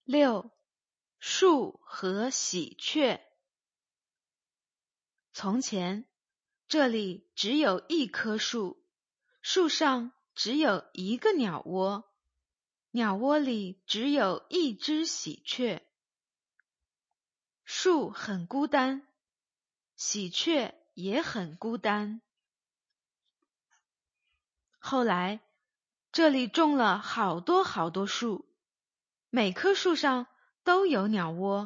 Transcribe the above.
6. 树和喜鹊。从前，这里只有一棵树，树上只有一个鸟窝，鸟窝里只有一只喜鹊。树很孤单，喜鹊也很孤单。后来，这里种了好多好多树，每棵树上都有鸟窝。